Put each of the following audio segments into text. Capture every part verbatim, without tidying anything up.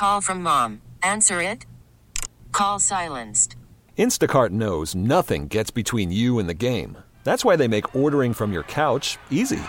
Call from mom. Answer it. Call silenced. Instacart knows nothing gets between you and the game. That's why they make ordering from your couch easy.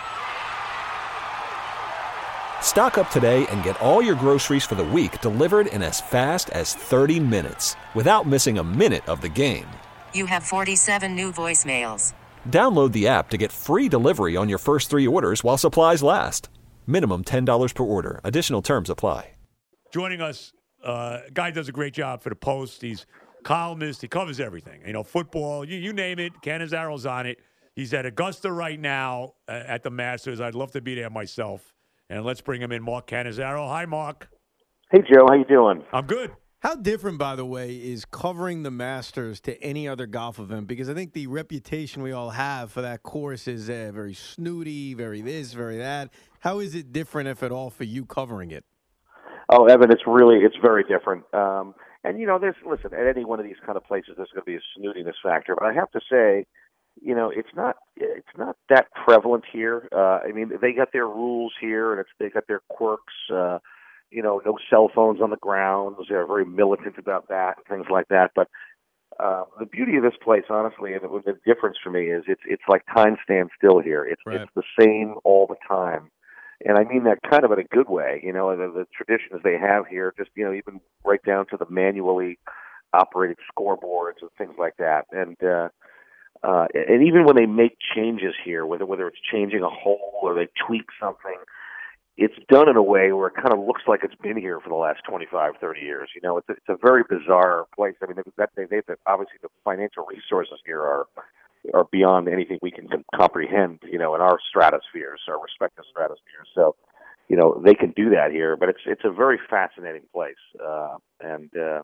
Stock up today and get all your groceries for the week delivered in as fast as thirty minutes without missing a minute of the game. You have forty-seven new voicemails. Download the app to get free delivery on your first three orders while supplies last. Minimum ten dollars per order. Additional terms apply. Joining us, uh, guy does a great job for the Post. He's columnist. He covers everything. You know, football, you, you name it. Canizzaro's on it. He's at Augusta right now uh, at the Masters. I'd love to be there myself. And let's bring him in, Mark Cannizzaro. Hi, Mark. Hey, Joe. How you doing? I'm good. How different, by the way, is covering the Masters to any other golf event? Because I think the reputation we all have for that course is uh, very snooty, very this, very that. How is it different, if at all, for you covering it? Oh, Evan, it's really, it's very different. Um, and, you know, there's, listen, at any one of these kind of places, there's going to be a snootiness factor. But I have to say, you know, it's not, it's not that prevalent here. Uh, I mean, they got their rules here, and it's, they got their quirks. Uh, you know, no cell phones on the grounds. They're very militant about that and things like that. But uh, the beauty of this place, honestly, and the difference for me is it's it's like time stands still here. It's right. It's the same all the time. And I mean that kind of in a good way, you know, the, the traditions they have here, just, you know, even right down to the manually operated scoreboards and things like that. And uh, uh, and even when they make changes here, whether whether it's changing a hole or they tweak something, it's done in a way where it kind of looks like it's been here for the last twenty-five, thirty years. You know, it's a, it's a very bizarre place. I mean, that they, they, obviously the financial resources here are are beyond anything we can comprehend, you know, in our stratospheres, our respective stratospheres. So, you know, they can do that here, but it's it's a very fascinating place, uh, and uh,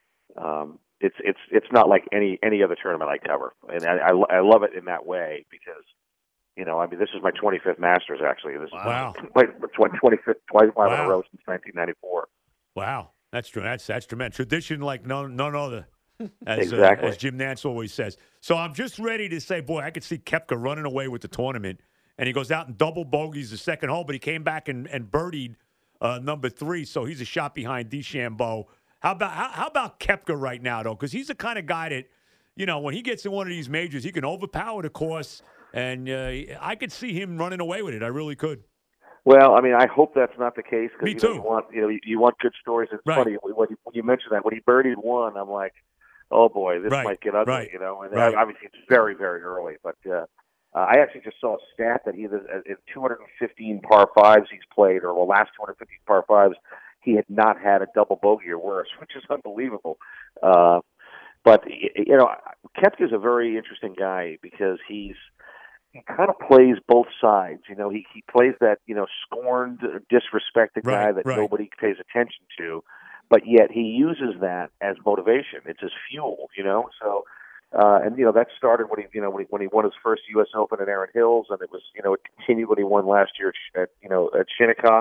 um, it's it's it's not like any any other tournament I cover, and I, I, I love it in that way because. You know, I mean, this is my twenty-fifth Masters, actually. This wow. is my twenty-fifth, twice wow. in a row since nineteen ninety-four. Wow. That's true. That's that's tremendous. Tradition like no none other, as, exactly. uh, as Jim Nantz always says. So I'm just ready to say, boy, I could see Koepka running away with the tournament. And he goes out and double bogeys the second hole, but he came back and, and birdied uh, number three, so he's a shot behind DeChambeau. How about how, how about Koepka right now, though? Because he's the kind of guy that, you know, when he gets in one of these majors, he can overpower the course. And uh, I could see him running away with it. I really could. Well, I mean, I hope that's not the case. Cause, Me you too. Know, you want you know you, you want good stories. It's right. funny when you, when you mention that when he birdied one, I'm like, oh boy, this right. might get ugly. Right. You know, and right. obviously it's very very early. But uh, uh, I actually just saw a stat that either in two hundred fifteen par fives he's played, or the last two hundred fifteen par fives, he had not had a double bogey or worse, which is unbelievable. Uh, but you know, Koepka is a very interesting guy because he's. He kind of plays both sides. You know, he, he plays that, you know, scorned, disrespected right, guy that right. nobody pays attention to, but yet he uses that as motivation. It's his fuel, you know. So, uh, and, you know, that started when he, you know, when he, when he won his first U S Open at Erin Hills, and it was, you know, it continued when he won last year at, you know, at Shinnecock.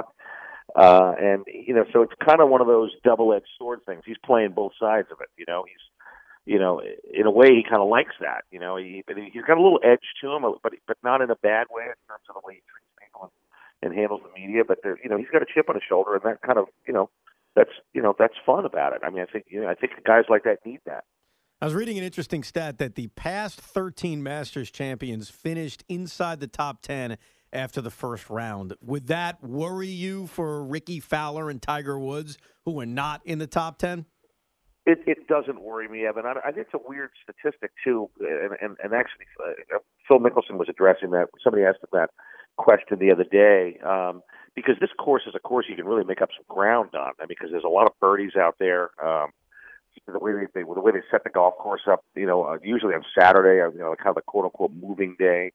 Uh, and, you know, so it's kind of one of those double-edged sword things. He's playing both sides of it, you know. He's, You know, in a way, he kind of likes that. You know, he he's got a little edge to him, but but not in a bad way in terms of the way he treats people and, and handles the media. But there, you know, he's got a chip on his shoulder, and that kind of, you know, that's you know that's fun about it. I mean, I think you know, I think guys like that need that. I was reading an interesting stat that the past thirteen Masters champions finished inside the top ten after the first round. Would that worry you for Ricky Fowler and Tiger Woods, who are not in the top ten? It, it doesn't worry me, Evan. I, I think it's a weird statistic, too. And, and, and actually, uh, Phil Mickelson was addressing that. Somebody asked him that question the other day. Um, because this course is a course you can really make up some ground on. I mean, because there's a lot of birdies out there. Um, the way they, they the way they set the golf course up, you know, uh, usually on Saturday, uh, you know, kind of a quote-unquote moving day.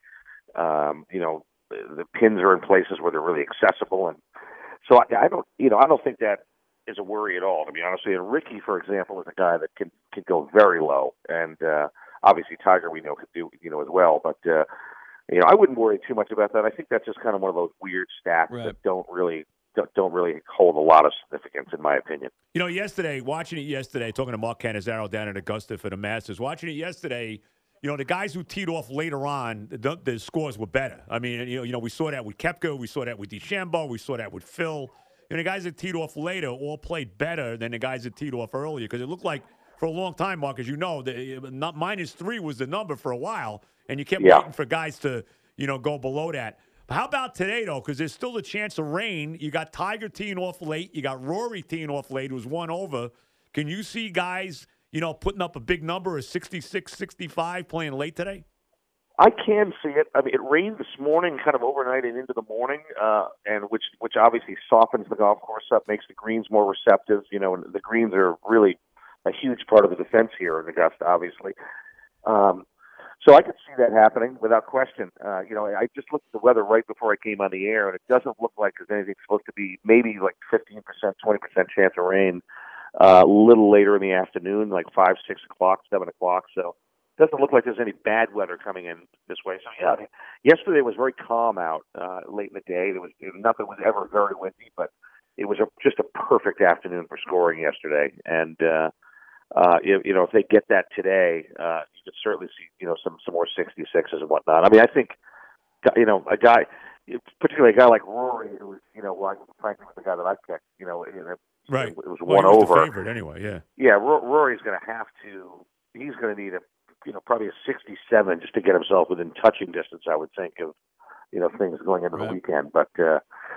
Um, you know, the, the pins are in places where they're really accessible. And so I, I don't, you know, I don't think that is a worry at all, to be honest with you. And Ricky, for example, is a guy that can can go very low, and uh, obviously Tiger we know could do you know as well. But uh, you know, I wouldn't worry too much about that. I think that's just kind of one of those weird stats right. that don't really don't, don't really hold a lot of significance, in my opinion. You know, yesterday, watching it yesterday, talking to Mark Cannizzaro down at Augusta for the Masters, watching it yesterday. You know, the guys who teed off later on, the, the scores were better. I mean, you know, you know, we saw that with Koepka, we saw that with DeChambeau, we saw that with Phil. you know, the guys that teed off later all played better than the guys that teed off earlier because it looked like for a long time, Mark, as you know, the, not, minus three was the number for a while, and you kept Yeah. waiting for guys to, you know, go below that. But how about today, though? Because there's still a chance of rain. You got Tiger teeing off late. You got Rory teeing off late, who's one over. Can you see guys, you know, putting up a big number of sixty-six, sixty-five playing late today? I can see it. I mean, it rained this morning, kind of overnight and into the morning, uh, and which which obviously softens the golf course up, makes the greens more receptive. You know, and the greens are really a huge part of the defense here in Augusta, obviously. Um, so I could see that happening without question. Uh, you know, I just looked at the weather right before I came on the air, and it doesn't look like there's anything supposed to be. Maybe like fifteen percent, twenty percent chance of rain uh, a little later in the afternoon, like five, six o'clock, seven o'clock. So. Doesn't look like there's any bad weather coming in this way. So yeah, I mean, yesterday was very calm out uh, late in the day. There was nothing was ever very windy, but it was a, just a perfect afternoon for scoring yesterday. And uh, uh, you, you know, if they get that today, uh, you could certainly see you know some some more sixty-sixes and whatnot. I mean, I think you know a guy, particularly a guy like Rory, who was you know, well, frankly, was the guy that I picked. You know, it, right, it was well, one he was over. The favorite anyway, yeah, yeah. Rory's going to have to. He's going to need a. You know, probably a sixty-seven just to get himself within touching distance, I would think, of, you know, things going into right. the weekend. But, uh,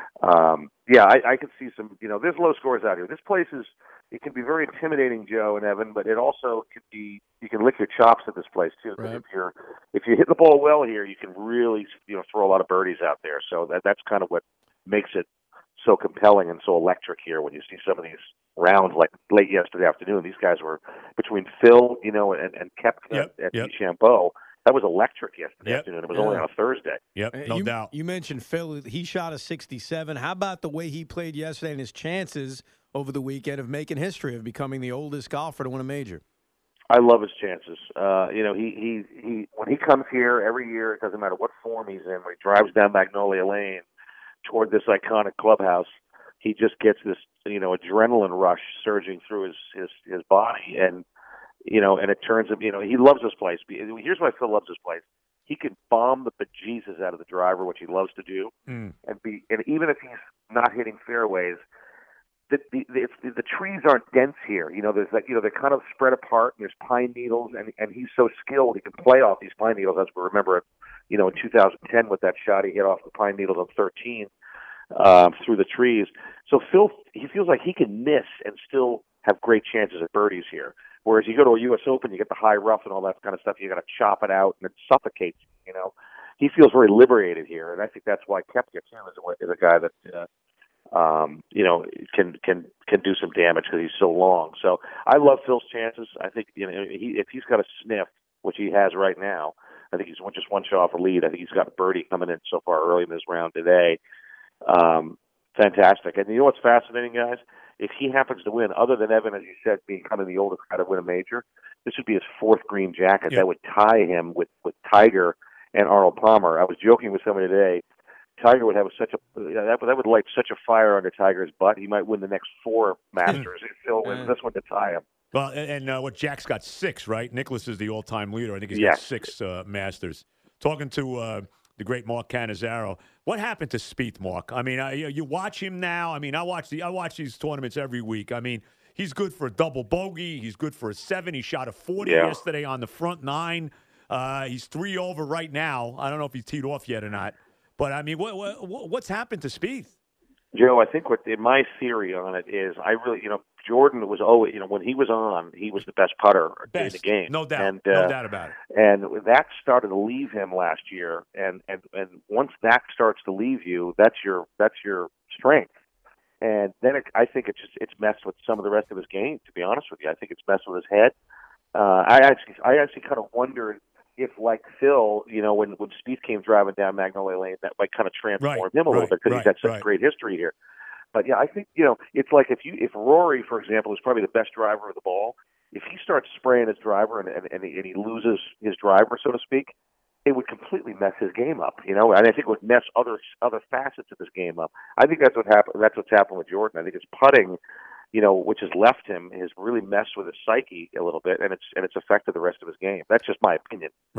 um, yeah, I, I could see some, you know, there's low scores out here. This place is, it can be very intimidating, Joe and Evan, but it also can be, you can lick your chops at this place, too. Because right. if you're, if you hit the ball well here, you can really, you know, throw a lot of birdies out there. So that that's kind of what makes it so compelling and so electric here when you see some of these rounds like late yesterday afternoon. These guys were between Phil, you know, and, and Koepka yep, at yep. DeChambeau. That was electric yesterday Yep. afternoon. It was Yeah. only on a Thursday. Yep, no you, doubt. You mentioned Phil. He shot a sixty-seven. How about the way he played yesterday and his chances over the weekend of making history, of becoming the oldest golfer to win a major? I love his chances. Uh, you know, he, he, he, when he comes here every year, it doesn't matter what form he's in, when he drives down Magnolia Lane toward this iconic clubhouse, he just gets this, you know, adrenaline rush surging through his, his, his body. And, you know, and it turns him, you know, he loves this place. Here's why Phil loves this place. He can bomb the bejesus out of the driver, which he loves to do. Mm. And be, and even if he's not hitting fairways, the, the, the, the trees aren't dense here. You know, there's like, you know, they're kind of spread apart and there's pine needles and, and he's so skilled. He can play off these pine needles. As we remember it, you know, in two thousand ten with that shot, he hit off the pine needles on thirteen. Um, through the trees. So Phil, he feels like he can miss and still have great chances at birdies here. Whereas you go to a U S Open, you get the high rough and all that kind of stuff. You got to chop it out and it suffocates. You know, he feels very liberated here, and I think that's why Koepka too is a, is a guy that uh, um, you know can can can do some damage because he's so long. So I love Phil's chances. I think you know he, if he's got a sniff, which he has right now, I think he's one, just one shot off a lead. I think he's got a birdie coming in so far early in this round today. Um, fantastic. And you know what's fascinating, guys? If he happens to win, other than Evan, as you said, being kind of the oldest guy to win a major, this would be his fourth green jacket. Yep. That would tie him with, with Tiger and Arnold Palmer. I was joking with somebody today. Tiger would have such a that, that would light such a fire under Tiger's butt. He might win the next four Masters. He'll win this one to tie him. Well, and, and uh, what Jack's got six, right? Nicholas is the all-time leader. I think he's Yes. got six uh, Masters. Talking to uh, the great Mark Cannizzaro. What happened to Spieth, Mark? I mean, I, you watch him now. I mean, I watch the I watch these tournaments every week. I mean, he's good for a double bogey. He's good for a seven. He shot a forty yeah. yesterday on the front nine. Uh, he's three over right now. I don't know if he's teed off yet or not. But I mean, what, what what's happened to Spieth? Joe, I think what my theory on it is, I really, you know, Jordan was always, you know, when he was on, he was the best putter Best. in the game. No doubt. And, uh, no doubt about it. And that started to leave him last year. And, and, and once that starts to leave you, that's your, that's your strength. And then it, I think it's just, it's messed with some of the rest of his game, to be honest with you. I think it's messed with his head. Uh, I actually, I actually kind of wondered if, like Phil, you know, when, when Spieth came driving down Magnolia Lane, that might kind of transform Right, him a little right, bit because right, he's had such right. great history here. But yeah, I think, you know, it's like if you if Rory, for example, is probably the best driver of the ball, if he starts spraying his driver and and, and, he, and he loses his driver, so to speak, it would completely mess his game up, you know. And I think it would mess other other facets of his game up. I think that's what happened. That's what's happened with Jordan. I think his putting, you know, which has left him, has really messed with his psyche a little bit, and it's and it's affected the rest of his game. That's just my opinion. Right.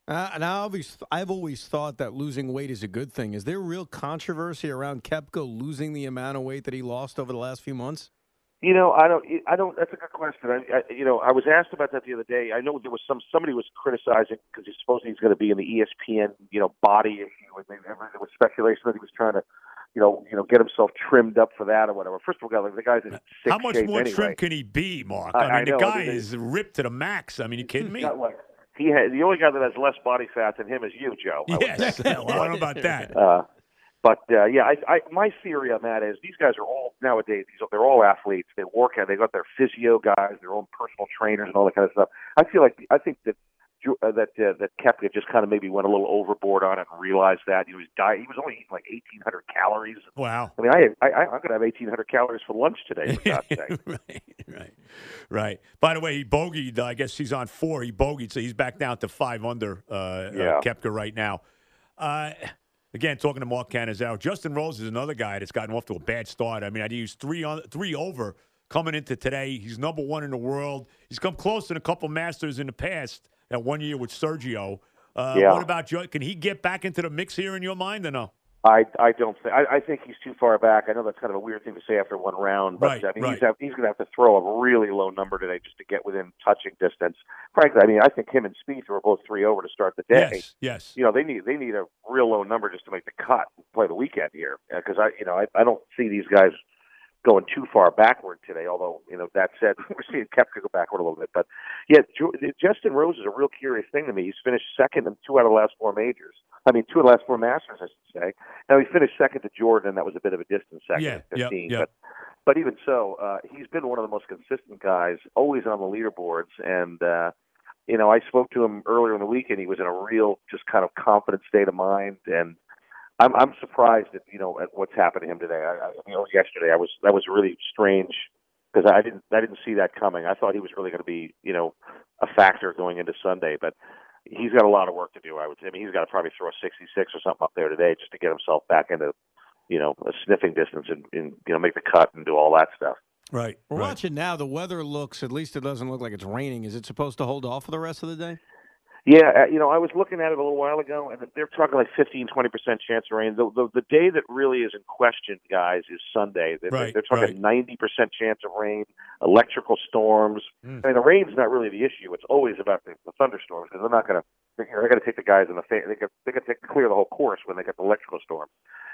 Uh, and I always, I've always thought that losing weight is a good thing. Is there real controversy around Koepka losing the amount of weight that he lost over the last few months? You know, I don't. I don't. That's a good question. I, I, you know, I was asked about that the other day. I know there was some somebody was criticizing because he's supposedly he's going to be in the E S P N, you know, body issue, and there was speculation that he was trying to, you know, you know, get himself trimmed up for that or whatever. First of all, like, the guy's in sick How much shape more anyway. trim can he be, Mark? I, I mean, I know, the guy I mean, is ripped to the max. I mean, you kidding me? Got like, he has, the only guy that has less body fat than him is you, Joe. I Yes, well, I don't know about that. Uh, But uh, yeah, I, I, my theory on that is these guys are all nowadays. These they're all athletes. They work out. They got their physio guys, their own personal trainers, and all that kind of stuff. I feel like I think that uh, that uh, that Koepka just kind of maybe went a little overboard on it and realized that he was diet. He was only eating like eighteen hundred calories. Wow. I mean, I, I I'm going to have eighteen hundred calories for lunch today. For God's sake. Right, right, right. By the way, he bogeyed. Uh, I guess he's on four. He bogeyed, so he's back down to five under. Uh, Yeah. uh, Koepka right now. Uh, Again, talking to Mark Cannizzaro, Justin Rose is another guy that's gotten off to a bad start. I mean, I used three on three over coming into today. He's number one in the world. He's come close in a couple Masters in the past. That one year with Sergio. Uh, Yeah. What about Joe? Can he get back into the mix here in your mind or no? I, I don't think I, I think he's too far back. I know that's kind of a weird thing to say after one round, but Right, I mean right. he's have, he's going to have to throw a really low number today just to get within touching distance. Frankly, I mean I think him and Spieth are both three over to start the day. Yes, yes. You know they need they need a real low number just to make the cut and play the weekend here because I you know I, I don't see these guys going too far backward today. Although you know that said, we're seeing Koepka go backward a little bit. But yeah, Justin Rose is a real curious thing to me. He's finished second in two out of the last four majors. I mean, two of the last four Masters, I should say. Now, he finished second to Jordan, and that was a bit of a distance second Yeah, at fifteen. yep, yep. But, but even so, uh, he's been one of the most consistent guys, always on the leaderboards. And, uh, you know, I spoke to him earlier in the week, and he was in a real just kind of confident state of mind. And I'm, I'm surprised at, you know, at what's happened to him today. I, I mean, yesterday, I was that was really strange because I didn't, I didn't see that coming. I thought he was really going to be, you know, a factor going into Sunday. But he's got a lot of work to do, I would say. I mean, he's got to probably throw a sixty-six or something up there today just to get himself back into, you know, a sniffing distance and, and you know, make the cut and do all that stuff. Right. We're right. watching now. The weather looks, at least it doesn't look like it's raining. Is it supposed to hold off for the rest of the day? Yeah, uh, you know, I was looking at it a little while ago, and they're talking like fifteen, twenty percent chance of rain. The, the, the day that really is in question, guys, is Sunday. They're, Right, they're talking right. ninety percent chance of rain, electrical storms. Mm. I mean, the rain's not really the issue. It's always about the, the thunderstorms because they're not going to. They're, they're going to take the guys in the face. They got they got to clear the whole course when they get the electrical storm.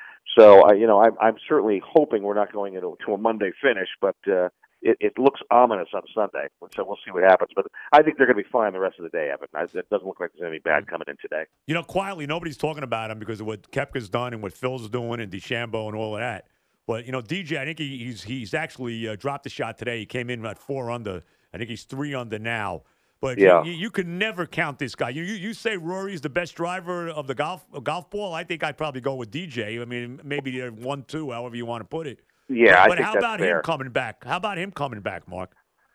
So, I, you know, I'm I'm certainly hoping we're not going into to a Monday finish, but. Uh, It, it looks ominous on Sunday, so we'll see what happens. But I think they're going to be fine the rest of the day, Evan. I, it doesn't look like there's anything bad coming in today. You know, quietly, nobody's talking about him because of what Koepka's done and what Phil's doing and DeChambeau and all of that. But, you know, D J, I think he, he's he's actually uh, dropped a shot today. He came in at four under. I think he's three under now. But Yeah. you, you can never count this guy. You, you you say Rory's the best driver of the golf of golf ball. I think I'd probably go with D J. I mean, maybe they're one, two, however you want to put it. Yeah, but, I but think how that's about fair. him coming back? How about him coming back, Mark?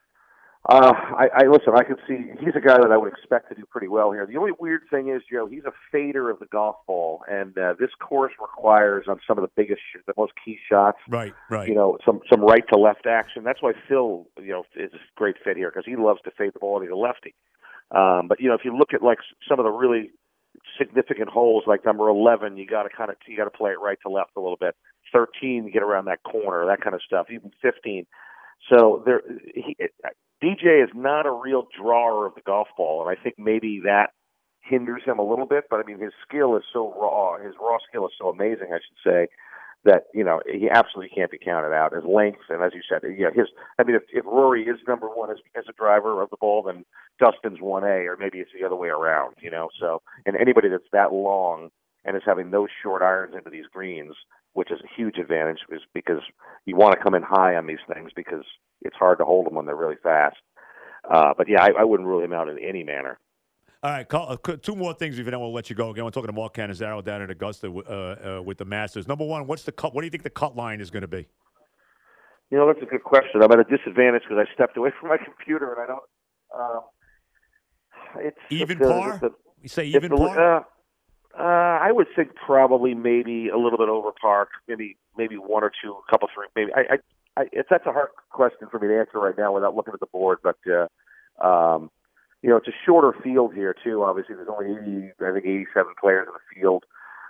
Uh, I, I listen. I can see he's a guy that I would expect to do pretty well here. The only weird thing is, Joe, he's a fader of the golf ball, and uh, this course requires on some of the biggest, the most key shots. Right, right. You know, some some right to left action. That's why Phil, you know, is a great fit here because he loves to fade the ball to the lefty. Um, but you know, if you look at like some of the really significant holes, like number eleven, you got to kind of you got to play it right to left a little bit. thirteen, you get around that corner, that kind of stuff. Even fifteen. So there, he, D J is not a real drawer of the golf ball, and I think maybe that hinders him a little bit. But I mean, his skill is so raw. His raw skill is so amazing, I should say, that you know he absolutely can't be counted out. His length, and as you said, yeah, his. I mean, if, if Rory is number one as, as a driver of the ball, then Dustin's one A, or maybe it's the other way around. You know, so and anybody that's that long and is having those short irons into these greens, which is a huge advantage, is because you want to come in high on these things because it's hard to hold them when they're really fast. Uh, but yeah, I, I wouldn't rule him out in any manner. All right, call, uh, two more things, if you don't want to let you go. Again, we're talking to Mark Cannizzaro down at Augusta uh, uh, with the Masters. Number one, what's the cut? What do you think the cut line is going to be? You know, that's a good question. I'm at a disadvantage because I stepped away from my computer and I don't. Um, it's Even it's, uh, par? it's a- You say if even the- par? Uh, uh, I would think probably maybe a little bit over par, maybe maybe one or two, a couple three, maybe. I, I, I it's that's a hard question for me to answer right now without looking at the board. But uh, um, you know, it's a shorter field here too. Obviously, there's only eighty, I think eighty-seven players in the field.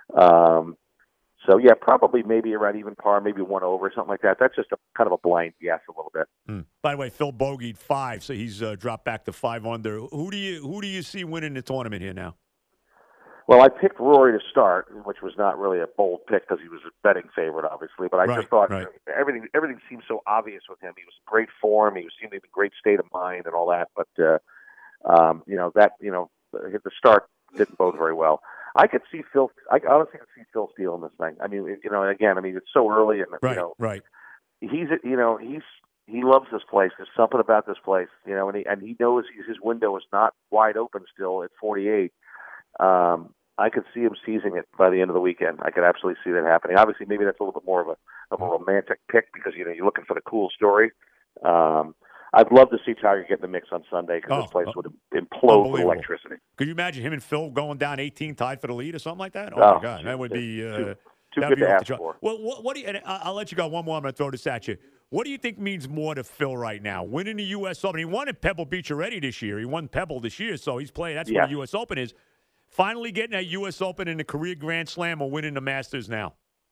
Um, so yeah, probably maybe around even par, maybe one over, something like that. That's just a kind of a blind guess a little bit. Mm. By the way, Phil bogeyed five, so he's uh, dropped back to five under. Who do you who do you see winning the tournament here now? Well, I picked Rory to start, which was not really a bold pick because he was a betting favorite, obviously. But I right, just thought right. everything everything seemed so obvious with him. He was in great form. He was seemed in great state of mind and all that. But uh, um, you know that you know the start didn't bode very well. I could see Phil. I honestly could see Phil stealing this thing. I mean, you know, again, I mean, it's so early, and right, you know, right. He's you know he's he loves this place. There's something about this place, you know, and he and he knows his window is not wide open still at forty-eight. Um, I could see him seizing it by the end of the weekend. I could absolutely see that happening. Obviously, maybe that's a little bit more of a of a romantic pick because you know you're looking for the cool story. Um, I'd love to see Tiger get in the mix on Sunday because oh, this place oh, would implode with electricity. Could you imagine him and Phil going down eighteen, tied for the lead or something like that? Oh, oh my God, that would be uh, too, too that'd good be to off ask the for. Well, what, what do you? And I'll let you go. One more. I'm going to throw this at you. What do you think means more to Phil right now? Winning the U S Open. He won at Pebble Beach already this year. He won Pebble this year, so he's playing. That's yes. where the U S Open is. Finally getting that U S Open in the career Grand Slam or winning the Masters now?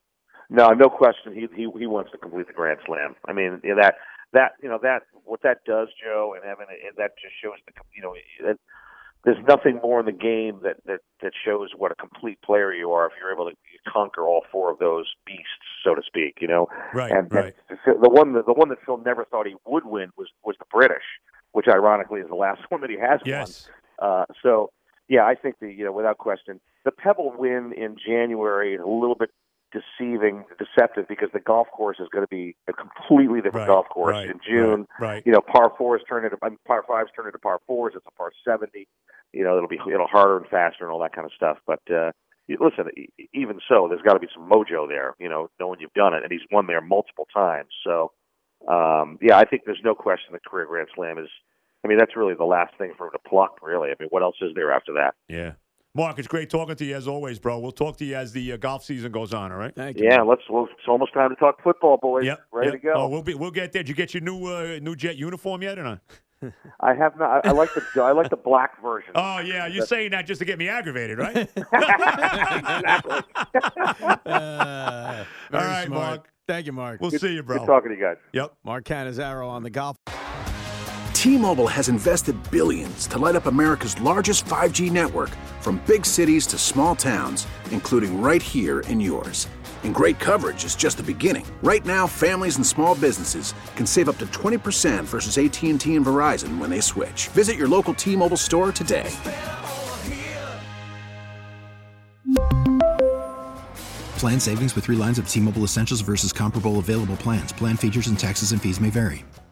No, no question. He he he wants to complete the Grand Slam. I mean, you know, that that you know that what that does, Joe and Evan, it, that just shows the you know it, there's nothing more in the game that, that that shows what a complete player you are if you're able to conquer all four of those beasts, so to speak. You know, right? And, right. and the one the one that Phil never thought he would win was was the British, which ironically is the last one that he has yes. won. Uh, so. Yeah, I think the you know without question the Pebble win in January is a little bit deceiving, deceptive because the golf course is going to be a completely different right, golf course right, in June. Right, right. You know, par fours turn into I mean, par fives turn into par fours. It's a par seventy. You know, it'll be it'll harder and faster and all that kind of stuff. But uh, listen, even so, there's got to be some mojo there. You know, knowing you've done it, and he's won there multiple times. So, um, yeah, I think there's no question the career Grand Slam is. I mean, that's really the last thing for him to pluck, really. I mean, what else is there after that? Yeah. Mark, it's great talking to you as always, bro. We'll talk to you as the uh, golf season goes on, all right? Thank you. Yeah, let's. Well, it's almost time to talk football, boys. Yep. Ready yep. to go. Oh, we'll be. We'll get there. Did you get your new uh, new Jet uniform yet or not? I have not. I, I like the. I like the black version. Oh yeah, you're That's, saying that just to get me aggravated, right? exactly. uh, all right, smart. Mark. Thank you, Mark. We'll good, see you, bro. Good talking to you guys. Yep. Mark Cannizzaro on the golf. T-Mobile has invested billions to light up America's largest five G network from big cities to small towns, including right here in yours. And great coverage is just the beginning. Right now, families and small businesses can save up to twenty percent versus A T and T and Verizon when they switch. Visit your local T-Mobile store today. Plan savings with three lines of T-Mobile Essentials versus comparable available plans. Plan features and taxes and fees may vary.